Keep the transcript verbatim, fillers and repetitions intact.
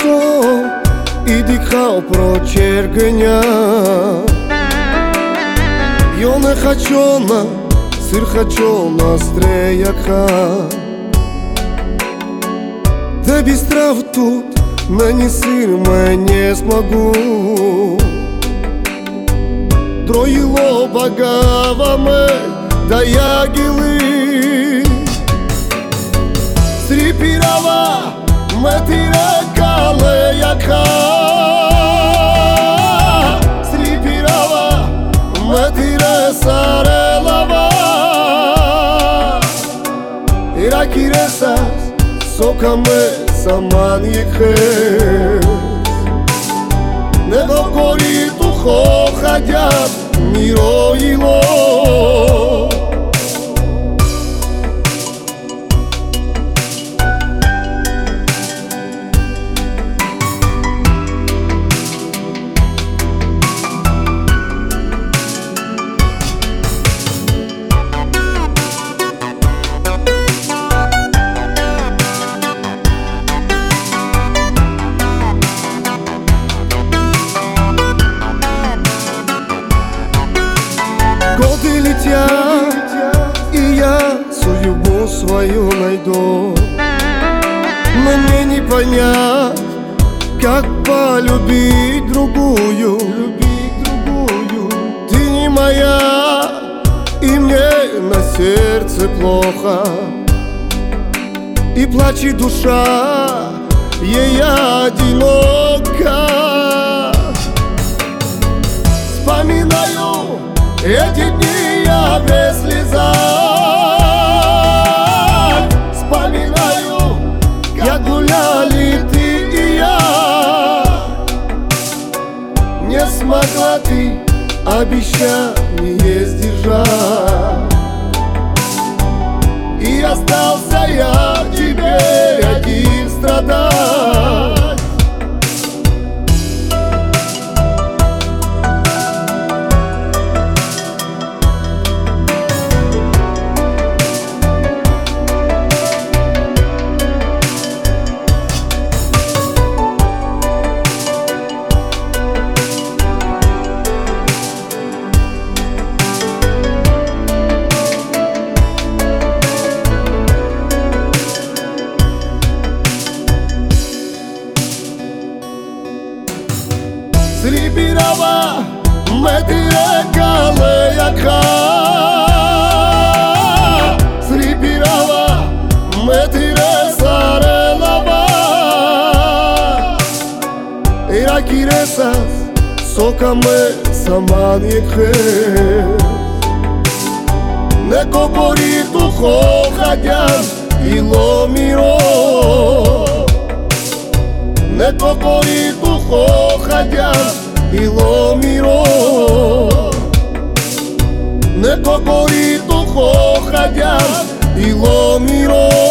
хорошо, и дыхал прочергня. Я не хочу на сир, хочу на стрейяка. Та без трав тут нанеси мне смогу. Троило багаваме да ягили. Срипирава метира калеяка. Срипирава метира сарелава. Иракиресас сокаме саман ехе. Не докори тухо ходят мироило. Годы летят, и я судьбу свою найду. Мне не понять, как полюбить другую. Ты не моя, и мне на сердце плохо. И плачет душа, ей одинока. Вспоминаю эти дни я без слеза. Вспоминаю, как гуляли ты и я. Не смогла ты обещание сдержать, и остался я теперь один страдать. Срипирава метира калеяка. Срипирава метира сарелава. Иракиресас сокаме саман ехе. Не кокори тухо ходят ило миро. Не кокори тухо ходят ило миро. Не кокори тухо ходят ило миро.